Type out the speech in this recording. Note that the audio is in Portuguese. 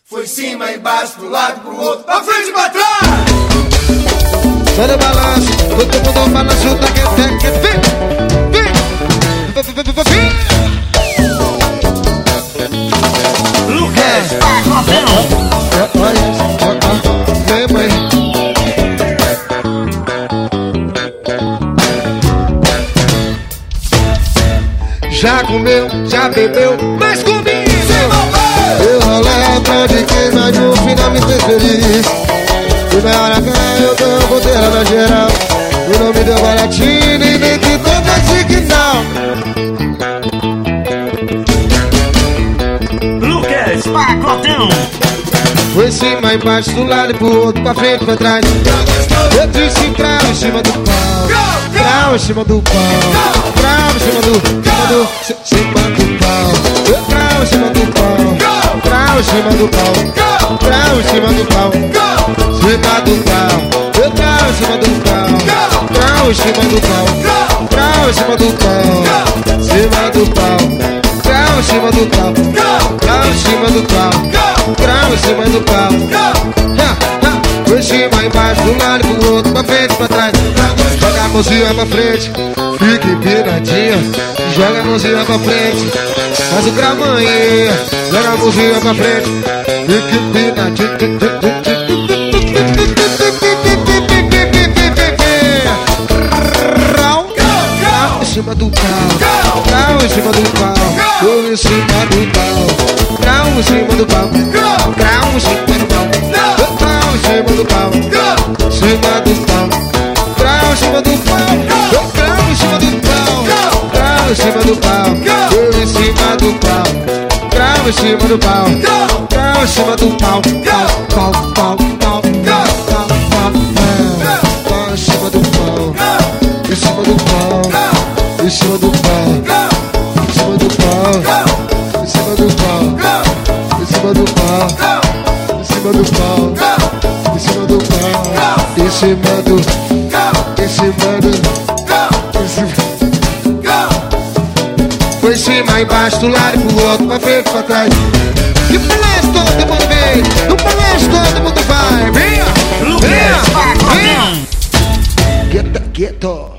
Foi cima e baixo, pro lado, pro outro, pra frente e pra trás. Todo balanço, todo mundo balança, tá que vem. Lucas, Vem, mãe. Já comeu, já bebeu, mas comigo eu rolei pra de quem, mas no final me fez feliz. E na hora que eu tô ponteira na geral, e não me deu baratinho e nem que tanta assim que não. Lucas, pacotão. Foi cima, embaixo, do lado e pro outro, pra frente, pra trás. Eu disse cravo em cima do pau, cravo em cima do pau, cravo em cima do pau, eu cravo em cima do pau, cravo em cima do pau, cravo em cima do pau, cima do pau, eu cravo em cima do pau, cravo em cima do pau, cravo em cima do pau, cima do pau, cravo em cima do pau, cravo em cima do pau, cravo em cima do pau. Foi cima, embaixo, do lado pro outro, pra frente, pra trás. Joga a mãozinha pra frente, fica empinadinha. Joga a mãozinha pra frente, faz o gramanha. Joga a mãozinha pra frente, fica empinadinha. Em cima do pau, grau em cima do pau, eu em cima do pau, grau em cima do pau, grau em cima do pau, grau em cima do pau, cima do pau, grau em cima do pau, grau em cima do pau, grau em cima do pau, eu em cima do pau, grau em cima do pau, grau em cima do pau, pau, pau, pau, pau, em cima do pau, em cima do pau. Em cima do pau, em cima do pau, em cima do pau, em cima do pau, em cima do pau, em cima do pau, em cima do, em cima do. Foi em cima, embaixo, do lado pro outro, pra frente, pra trás. E o balanço todo mundo vem, o balanço todo mundo vai. Venha, Lucas, pacotão. quieto.